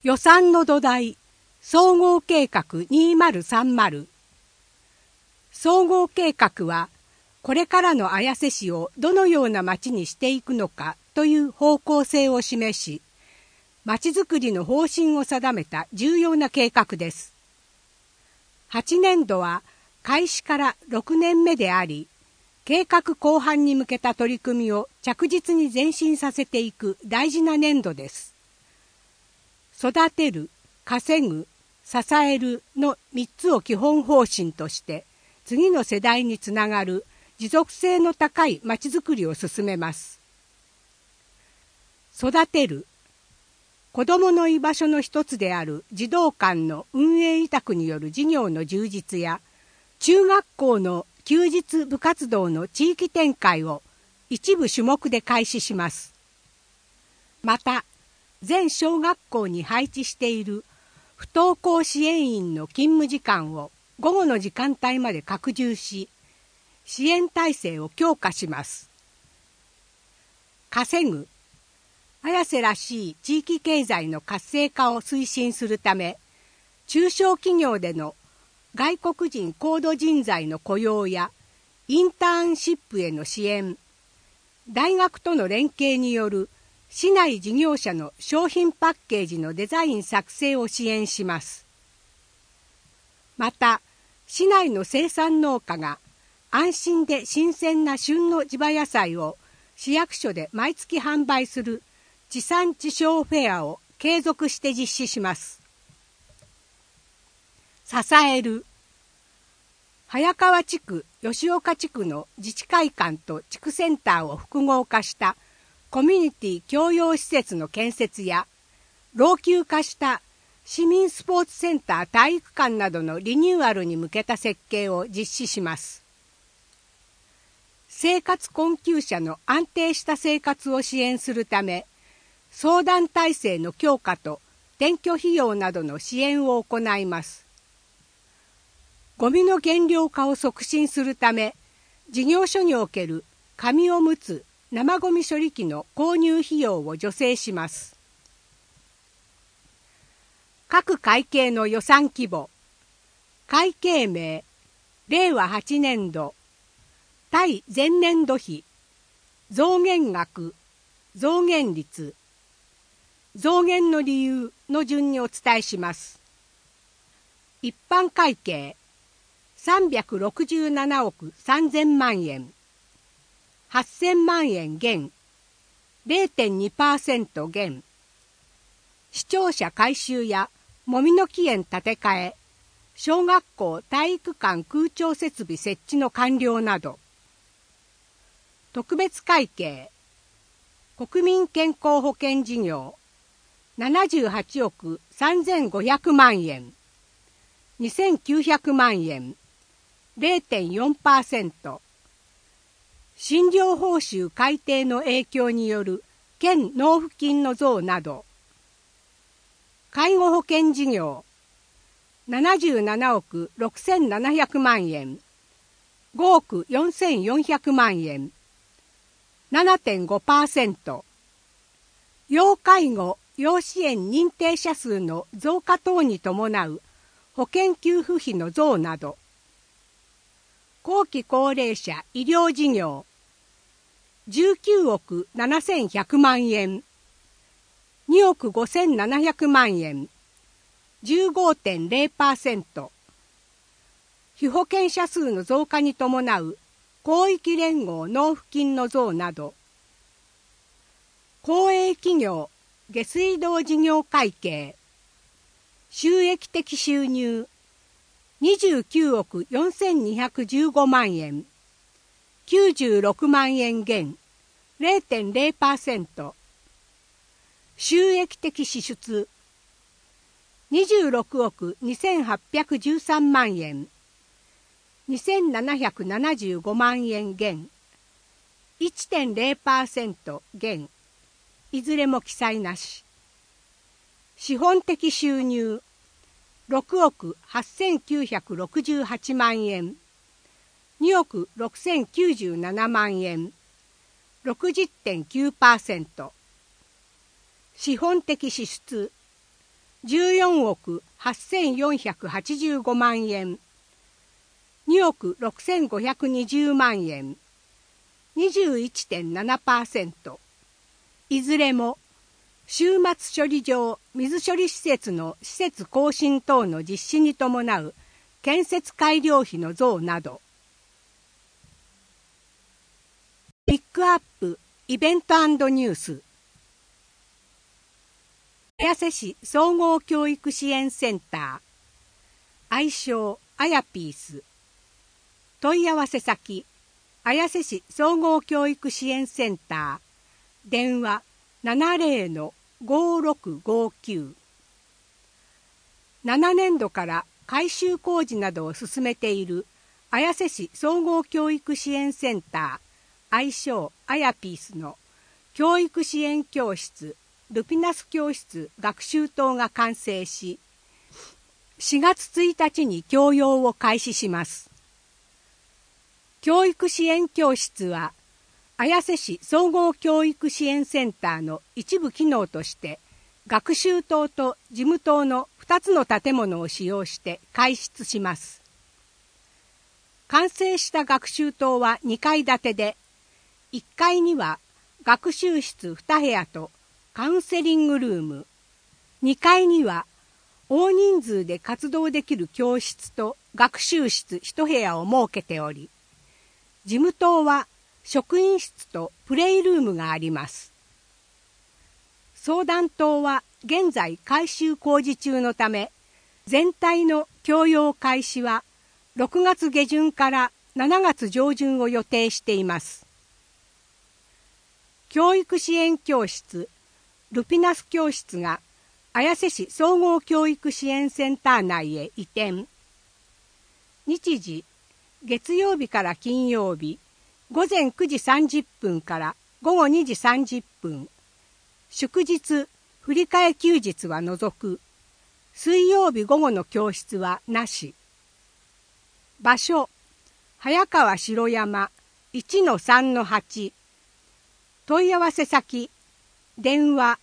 予算の土台総合計画2030。総合計画はこれからの綾瀬市をどのような町にしていくのかという方向性を示し、町づくりの方針を定めた重要な計画です。8年度は開始から6年目であり、計画後半に向けた取り組みを着実に前進させていく大事な年度です。育てる、稼ぐ、支えるの3つを基本方針として、次の世代につながる持続性の高いまちづくりを進めます。育てる。子どもの居場所の一つである児童館の運営委託による事業の充実や、中学校の休日部活動の地域展開を一部種目で開始します。また、全小学校に配置している不登校支援員の勤務時間を午後の時間帯まで拡充し、支援体制を強化します。稼ぐ。綾瀬らしい地域経済の活性化を推進するため、中小企業での外国人高度人材の雇用やインターンシップへの支援、大学との連携による市内事業者の商品パッケージのデザイン作成を支援します。また、市内の生産農家が安心で新鮮な旬の地場野菜を市役所で毎月販売する地産地消フェアを継続して実施します。支える。早川地区、吉岡地区の自治会館と地区センターを複合化したコミュニティ共用施設の建設や、老朽化した市民スポーツセンター体育館などのリニューアルに向けた設計を実施します。生活困窮者の安定した生活を支援するため、相談体制の強化と転居費用などの支援を行います。ゴミの減量化を促進するため、事業所における紙おむつ、生ゴミ処理機の購入費用を助成します。各会計の予算規模。会計名、令和8年度、対前年度比、増減額、増減率、増減の理由の順にお伝えします。一般会計、367億3000万円。8000万円減、0.2% 減。市庁舎改修やもみの木園建て替え、小学校体育館空調設備設置の完了など。特別会計、国民健康保険事業、78億3500万円。2900万円、0.4%。診療報酬改定の影響による県納付金の増など。介護保険事業、77億6700万円、5億4400万円、7.5%。要介護・要支援認定者数の増加等に伴う保険給付費の増など。後期高齢者医療事業、19億7100万円、2億5700万円、15.0%。被保険者数の増加に伴う広域連合納付金の増など。公営企業下水道事業会計、収益的収入、29億4215万円、96万円減、0.0%。収益的支出、26億2813万円、2775万円減、1.0% 減、いずれも記載なし。資本的収入、6億8968万円、2億6097万円、60.9%。資本的支出、 14億8485万円、2億6520万円、21.7%、いずれも終末処理場水処理施設の施設更新等の実施に伴う建設改良費の増など。ピックアップイベント&ニュース。綾瀬市総合教育支援センター、愛称あやピース。問い合わせ先、綾瀬市総合教育支援センター、電話 70-5659。7年度から改修工事などを進めている綾瀬市総合教育支援センター、愛称あやピースの教育支援教室ルピナス教室学習棟が完成し、4月1日に教養を開始します。教育支援教室は綾瀬市総合教育支援センターの一部機能として学習棟と事務棟の2つの建物を使用して開設します。完成した学習棟は2階建てで、1階には学習室2部屋とカウンセリングルーム、2階には大人数で活動できる教室と学習室1部屋を設けており、事務棟は職員室とプレイルームがあります。相談棟は現在改修工事中のため、全体の教養開始は6月下旬から7月上旬を予定しています。教育支援教室ルピナス教室が綾瀬市総合教育支援センター内へ移転。日時、月曜日から金曜日、午前9時30分から午後2時30分、祝日、振り替え休日は除く、水曜日午後の教室はなし。場所、早川城山 1-3-8。問い合わせ先、電話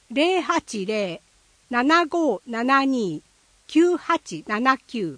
080-7572-9879。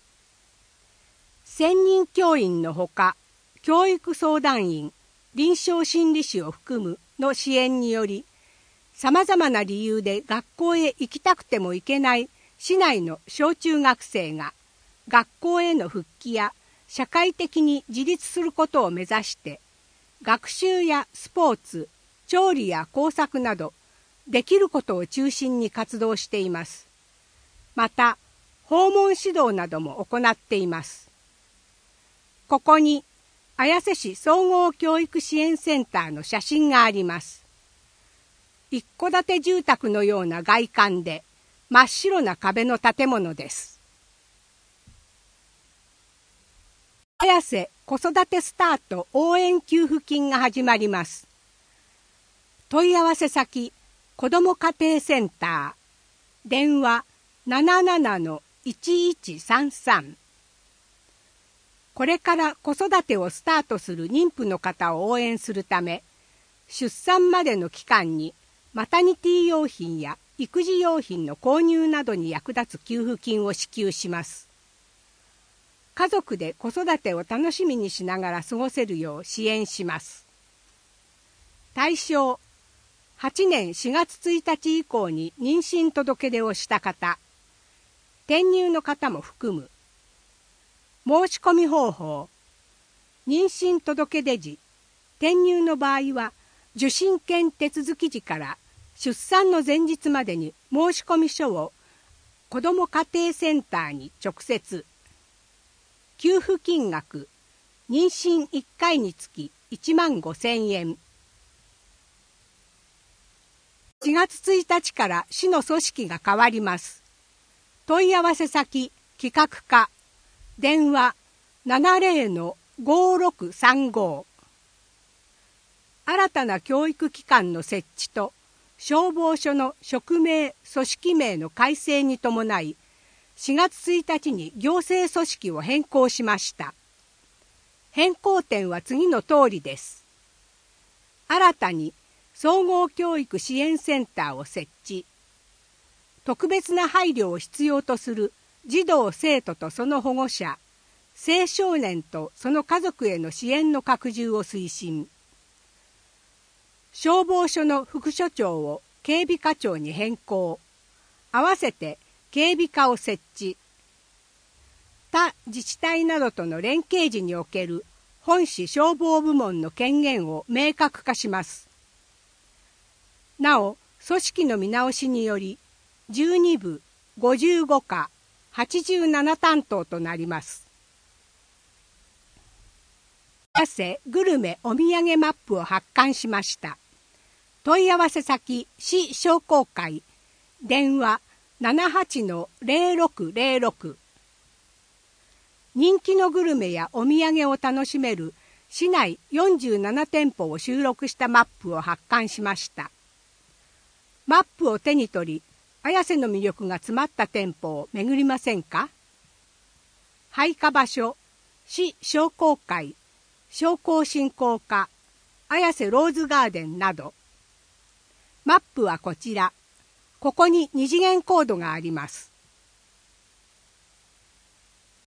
専任教員のほか、教育相談員、臨床心理士を含むの支援により、様々な理由で学校へ行きたくても行けない市内の小中学生が、学校への復帰や社会的に自立することを目指して、学習やスポーツ、調理や工作など、できることを中心に活動しています。また、訪問指導なども行っています。ここに、綾瀬市総合教育支援センターの写真があります。一戸建て住宅のような外観で、真っ白な壁の建物です。綾瀬子育てスタート応援給付金が始まります。問い合わせ先、子ども家庭センター、電話 77-1133。これから子育てをスタートする妊婦の方を応援するため、出産までの期間にマタニティ用品や育児用品の購入などに役立つ給付金を支給します。家族で子育てを楽しみにしながら過ごせるよう支援します。対象、8年4月1日以降に妊娠届出をした方、転入の方も含む。申し込み方法、妊娠届出時、転入の場合は受診券手続き時から出産の前日までに申し込み書を子ども家庭センターに直接。給付金額、妊娠1回につき15,000円。4月1日から市の組織が変わります。問い合わせ先、企画課、電話 70-5635。新たな教育機関の設置と消防署の職名・組織名の改正に伴い、4月1日に行政組織を変更しました。変更点は次の通りです。新たに総合教育支援センターを設置。 特別な配慮を必要とする児童生徒とその保護者、青少年とその家族への支援の拡充を推進。消防署の副署長を警備課長に変更。合わせて警備課を設置。他自治体などとの連携時における本市消防部門の権限を明確化します。なお、組織の見直しにより、12部、55課、87担当となります。綾瀬グルメお土産マップを発刊しました。問い合わせ先、市商工会、電話 78-0606。人気のグルメやお土産を楽しめる市内47店舗を収録したマップを発刊しました。マップを手に取り、綾瀬の魅力が詰まった店舗を巡りませんか？配下場所、市商工会、商工振興課、綾瀬ローズガーデンなど。マップはこちら。ここに2次元コードがあります。